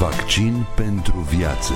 Vaccin pentru viață.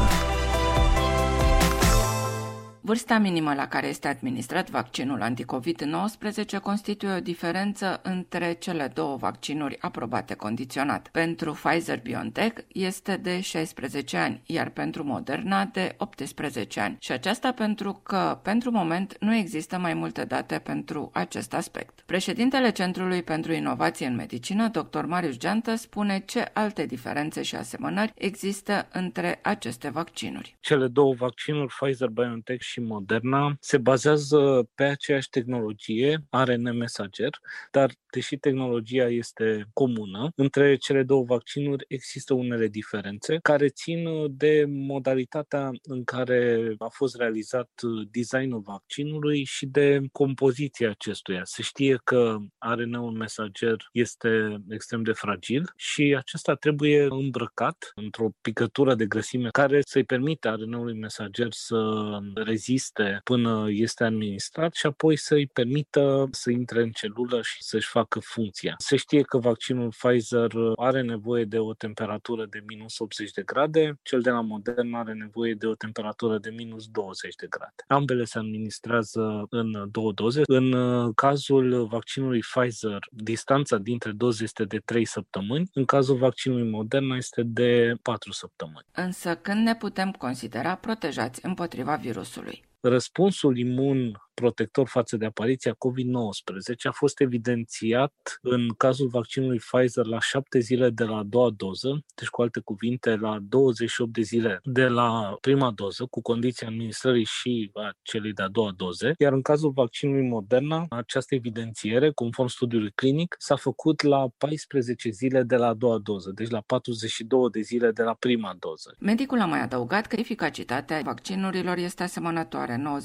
Vârsta minimă la care este administrat vaccinul anticovid-19 constituie o diferență între cele două vaccinuri aprobate condiționat. Pentru Pfizer-BioNTech este de 16 ani, iar pentru Moderna de 18 ani. Și aceasta pentru că, pentru moment, nu există mai multe date pentru acest aspect. Președintele Centrului pentru Inovație în Medicină, dr. Marius Geantă, spune ce alte diferențe și asemănări există între aceste vaccinuri. Cele două vaccinuri, Pfizer-BioNTech și Moderna, se bazează pe aceeași tehnologie, ARN mesager, dar deși tehnologia este comună, între cele două vaccinuri există unele diferențe care țin de modalitatea în care a fost realizat designul vaccinului și de compoziția acestuia. Se știe că ARN-ul mesager este extrem de fragil și acesta trebuie îmbrăcat într-o picătură de grăsime care să-i permite ARN-ului mesager să reziste până este administrat și apoi să-i permită să intre în celulă și să-și facă funcția. Se știe că vaccinul Pfizer are nevoie de o temperatură de minus 80 de grade, cel de la Moderna are nevoie de o temperatură de minus 20 de grade. Ambele se administrează în două doze. În cazul vaccinului Pfizer, distanța dintre doze este de 3 săptămâni, în cazul vaccinului Moderna este de 4 săptămâni. Însă când ne putem considera protejați împotriva virusului? Răspunsul imun protector față de apariția COVID-19 a fost evidențiat în cazul vaccinului Pfizer la 7 zile de la a doua doză, deci cu alte cuvinte la 28 de zile de la prima doză, cu condiția administrării și a celei de-a doua doze, iar în cazul vaccinului Moderna, această evidențiere, conform studiului clinic, s-a făcut la 14 zile de la a doua doză, deci la 42 de zile de la prima doză. Medicul a mai adăugat că eficacitatea vaccinurilor este asemănătoare,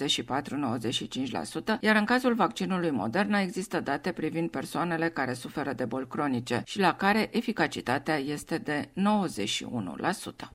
94-95%, iar în cazul vaccinului Moderna există date privind persoanele care suferă de boli cronice și la care eficacitatea este de 91%.